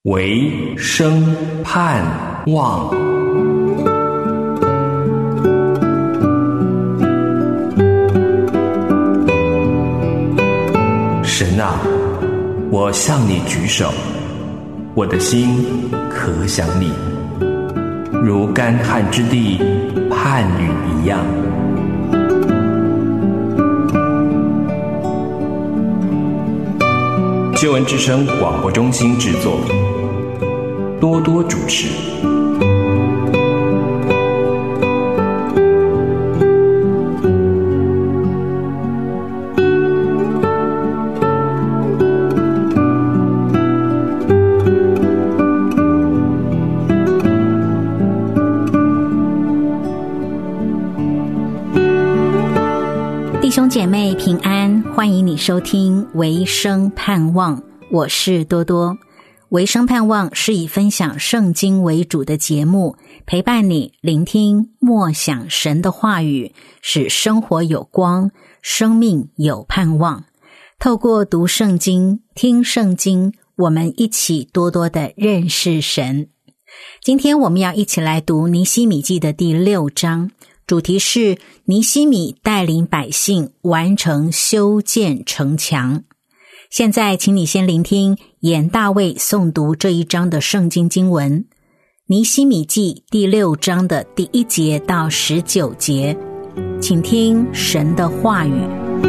唯生盼望。神啊，我向你举手，我的心可想你，如干旱之地盼雨一样。救恩之声广播中心制作，多多主持。 弟兄姐妹平安，欢迎你收听唯生盼望，我是多多。唯生盼望是以分享圣经为主的节目，陪伴你聆听默想神的话语，使生活有光，生命有盼望。透过读圣经、听圣经，我们一起多多的认识神。今天我们要一起来读尼希米记的第6章，主题是尼希米带领百姓完成修建城墙。现在请你先聆听严大卫诵读这一章的圣经经文，尼希米记第6章的第1节到19节，请听神的话语。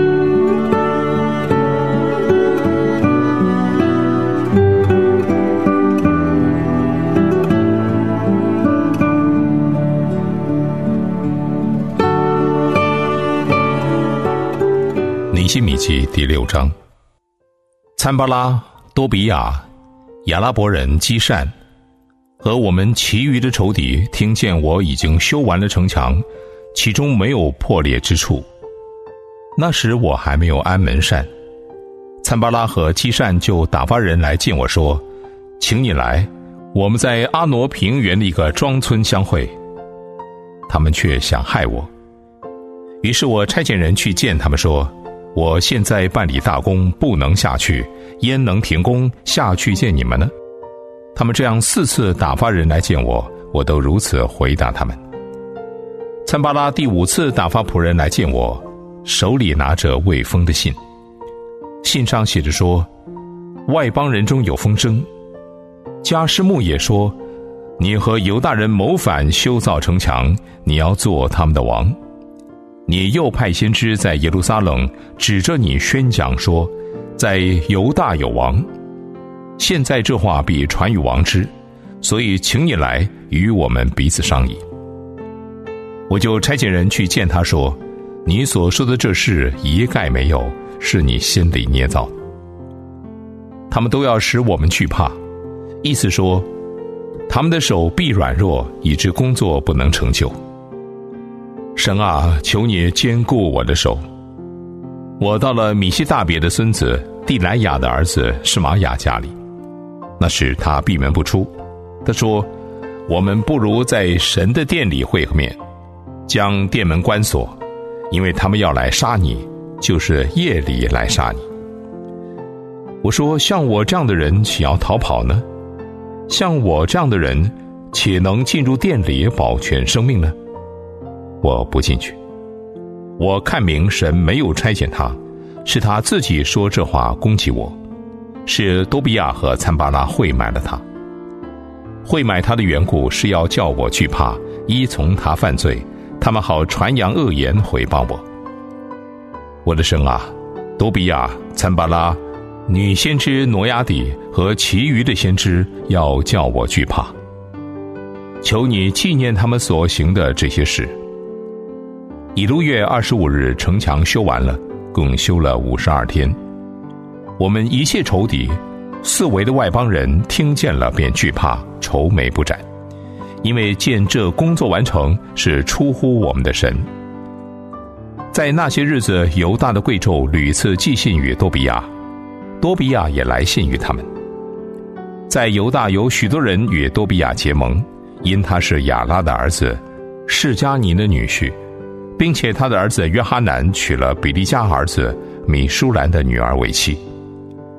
尼希米记第6章。参巴拉、多比亚、亚拉伯人基善和我们其余的仇敌听见我已经修完了城墙，其中没有破裂之处。那时我还没有安门扇，参巴拉和基善就打发人来见我说，请你来，我们在阿挪平原的一个庄村相会。他们却想害我，于是我差遣人去见他们说，我现在办理大工，不能下去，焉能停工下去见你们呢？他们这样4次打发人来见我，我都如此回答他们。参巴拉第5次打发仆人来见我，手里拿着未封的信，信上写着说，外邦人中有风声。迦施穆也说，你和犹大人谋反修造城墙，你要做他们的王。你又派先知在耶路撒冷指着你宣讲说，在犹大有王。现在这话必传与王之，所以请你来与我们彼此商议。我就差遣人去见他说，你所说的这事一概没有，是你心里捏造。他们都要使我们惧怕，意思说他们的手必软弱，以致工作不能成就。神啊，求你坚固我的手。我到了米西大别的孙子地莱雅的儿子示玛雅家里，那时他闭门不出。他说，我们不如在神的殿里会面，将殿门关锁，因为他们要来杀你，就是夜里来杀你。我说，像我这样的人岂要逃跑呢？像我这样的人且能进入殿里保全生命呢？我不进去。我看明神没有差遣他，是他自己说这话攻击我，是多比亚和参巴拉会买了他。会买他的缘故是要叫我惧怕，依从他犯罪，他们好传扬恶言毁谤我。我的神啊，多比亚、参巴拉、女先知挪亚底和其余的先知要叫我惧怕。求你纪念他们所行的这些事。以路月25日城墙修完了，共修了52天。我们一切仇敌四围的外邦人听见了便惧怕，愁眉不展，因为见这工作完成是出乎我们的神。在那些日子，犹大的贵胄屡次寄信于多比亚，多比亚也来信于他们。在犹大有许多人与多比亚结盟，因他是亚拉的儿子，示迦尼的女婿，并且他的儿子约哈南娶了比利加儿子米舒兰的女儿为妻。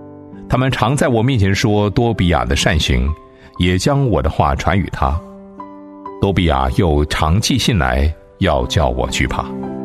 他们常在我面前说多比亚的善行，也将我的话传与他。多比亚又常寄信来，要叫我惧怕。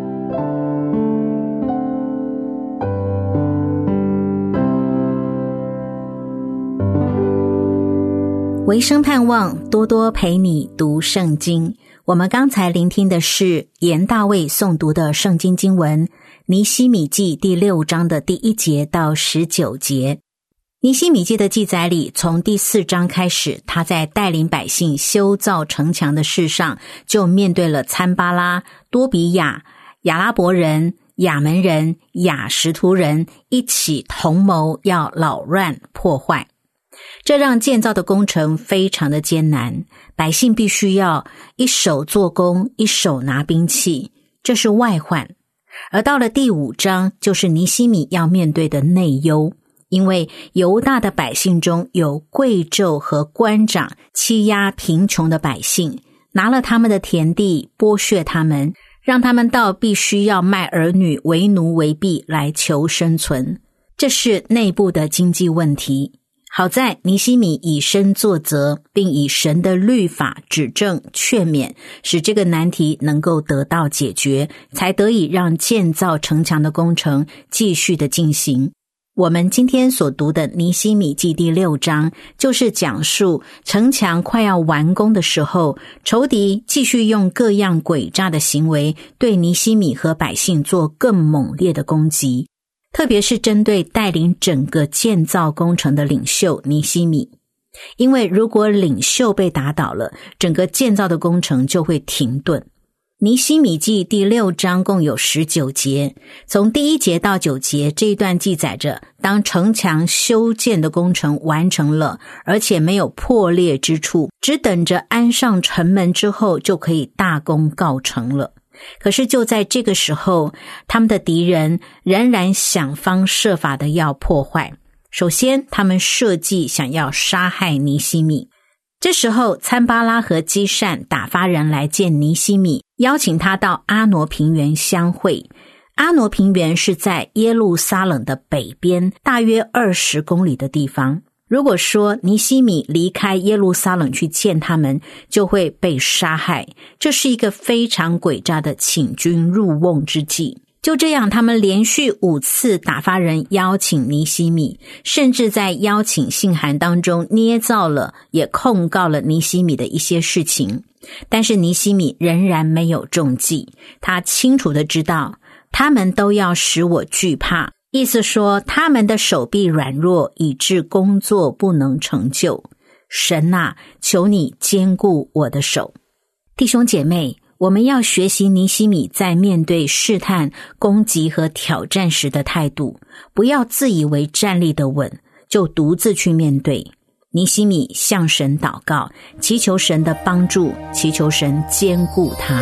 维生盼望多多陪你读圣经。我们刚才聆听的是严大卫诵读的圣经经文，尼希米记第6章的第1节到19节。尼希米记的记载里，从第4章开始，他在带领百姓修造城墙的事上，就面对了参巴拉、多比亚、亚拉伯人、亚门人、亚实突人一起同谋要扰乱破坏。这让建造的工程非常的艰难，百姓必须要一手做工，一手拿兵器，这是外患。而到了第5章，就是尼希米要面对的内忧，因为犹大的百姓中有贵胄和官长欺压贫穷的百姓，拿了他们的田地，剥削他们，让他们到必须要卖儿女为奴为婢来求生存。这是内部的经济问题。好在尼希米以身作则，并以神的律法指正劝勉，使这个难题能够得到解决，才得以让建造城墙的工程继续的进行。我们今天所读的尼希米记第6章，就是讲述城墙快要完工的时候，仇敌继续用各样诡诈的行为对尼希米和百姓做更猛烈的攻击，特别是针对带领整个建造工程的领袖尼希米。因为如果领袖被打倒了，整个建造的工程就会停顿。尼希米记第6章共有19节，从第1节到9节，这一段记载着当城墙修建的工程完成了，而且没有破裂之处，只等着安上城门之后就可以大功告成了。可是就在这个时候，他们的敌人仍然想方设法的要破坏。首先，他们设计想要杀害尼希米。这时候，参巴拉和基善打发人来见尼希米，邀请他到阿挪平原相会。阿挪平原是在耶路撒冷的北边，大约20公里的地方。如果说尼希米离开耶路撒冷去见他们，就会被杀害，这是一个非常诡诈的请君入瓮之计。就这样，他们连续5次打发人邀请尼希米，甚至在邀请信函当中捏造了也控告了尼希米的一些事情。但是尼希米仍然没有中计，他清楚的知道他们都要使我惧怕，意思说他们的手臂软弱，以致工作不能成就。神啊，求你坚固我的手。弟兄姐妹，我们要学习尼希米在面对试探、攻击和挑战时的态度，不要自以为站立得稳，就独自去面对。尼希米向神祷告，祈求神的帮助，祈求神坚固他。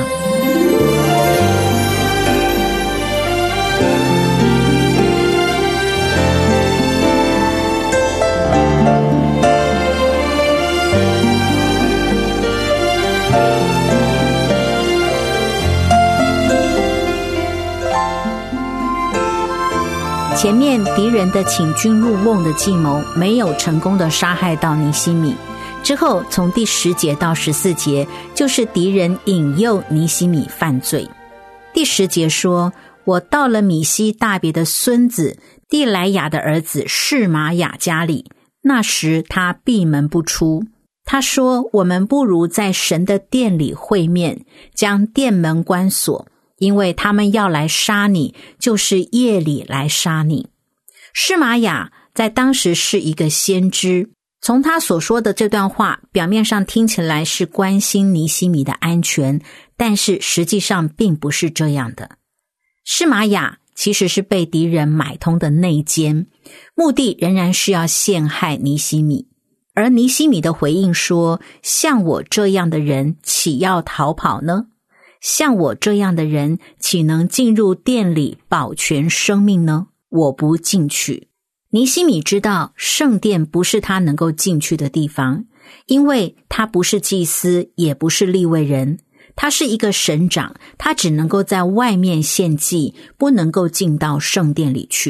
前面敌人的请君入瓮的计谋没有成功的杀害到尼希米，之后从第10节到14节，就是敌人引诱尼希米犯罪。第10节说，我到了米西大别的孙子地莱雅的儿子示玛雅家里，那时他闭门不出。他说，我们不如在神的殿里会面，将殿门关锁，因为他们要来杀你，就是夜里来杀你。示玛雅在当时是一个先知，从他所说的这段话，表面上听起来是关心尼希米的安全，但是实际上并不是这样的。示玛雅其实是被敌人买通的内奸，目的仍然是要陷害尼希米。而尼希米的回应说，像我这样的人岂要逃跑呢？像我这样的人岂能进入殿里保全生命呢？我不进去。尼希米知道圣殿不是他能够进去的地方，因为他不是祭司，也不是利未人，他是一个省长，他只能够在外面献祭，不能够进到圣殿里去。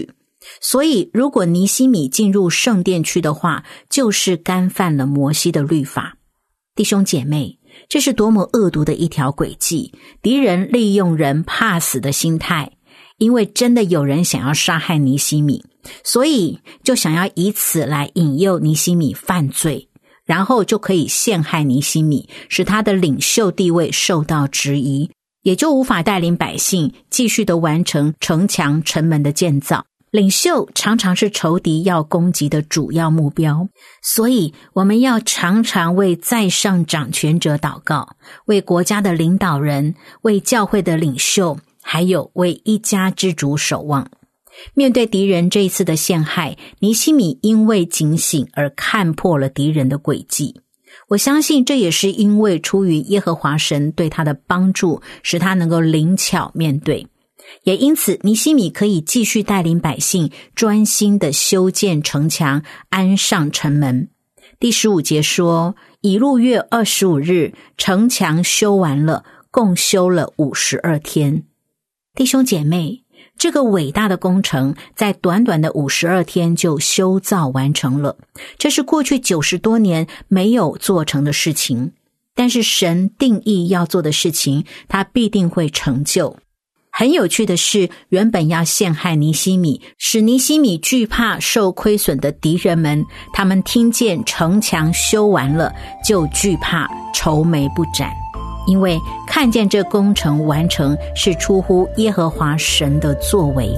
所以如果尼希米进入圣殿去的话，就是干犯了摩西的律法。弟兄姐妹，这是多么恶毒的一条诡计，敌人利用人怕死的心态，因为真的有人想要杀害尼希米，所以就想要以此来引诱尼希米犯罪，然后就可以陷害尼希米，使他的领袖地位受到质疑，也就无法带领百姓继续的完成城墙城门的建造。领袖常常是仇敌要攻击的主要目标，所以我们要常常为在上掌权者祷告，为国家的领导人，为教会的领袖，还有为一家之主守望。面对敌人这一次的陷害，尼希米因为警醒而看破了敌人的诡计。我相信这也是因为出于耶和华神对他的帮助，使他能够灵巧面对。也因此尼希米可以继续带领百姓专心的修建城墙，安上城门。第15节说，以路月25日，城墙修完了，共修了52天。弟兄姐妹，这个伟大的工程在短短的52天就修造完成了，这是过去90多年没有做成的事情。但是神定义要做的事情，他必定会成就。很有趣的是，原本要陷害尼希米，使尼希米惧怕受亏损的敌人们，他们听见城墙修完了，就惧怕愁眉不展，因为看见这工程完成是出乎耶和华神的作为。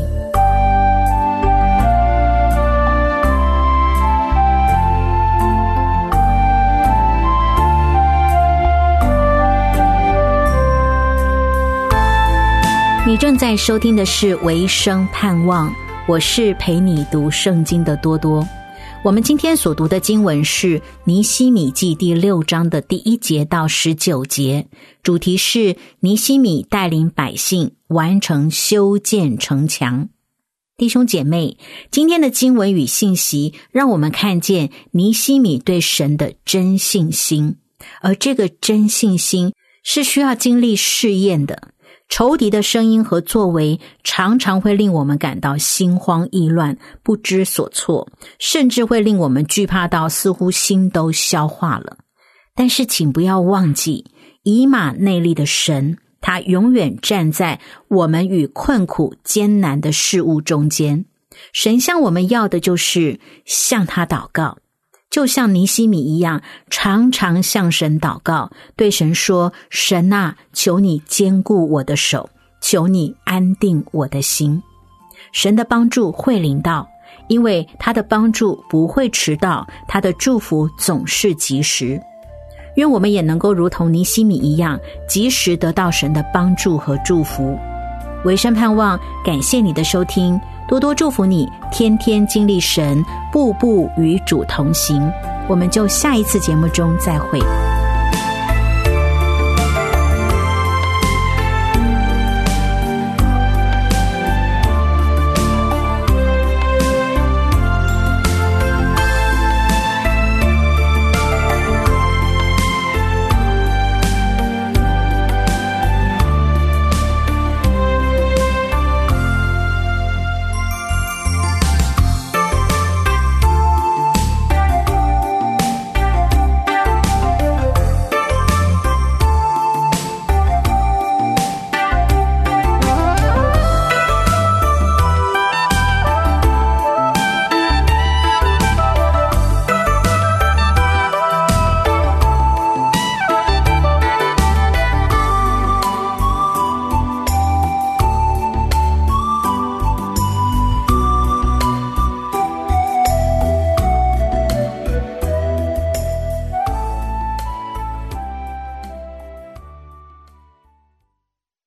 你正在收听的是维生盼望，我是陪你读圣经的多多。我们今天所读的经文是尼希米记第6章的第1节到19节，主题是尼希米带领百姓完成修建城墙。弟兄姐妹，今天的经文与信息让我们看见尼希米对神的真信心，而这个真信心是需要经历试验的。仇敌的声音和作为常常会令我们感到心慌意乱，不知所措，甚至会令我们惧怕到似乎心都消化了。但是请不要忘记，以马内利的神，他永远站在我们与困苦艰难的事物中间。神向我们要的就是向他祷告，就像尼希米一样，常常向神祷告，对神说，神啊，求你坚固我的手，求你安定我的心。神的帮助会临到，因为他的帮助不会迟到，他的祝福总是及时。愿我们也能够如同尼希米一样，及时得到神的帮助和祝福。维生盼望，感谢你的收听，多多祝福你，天天经历神，步步与主同行。我们就下一次节目中再会。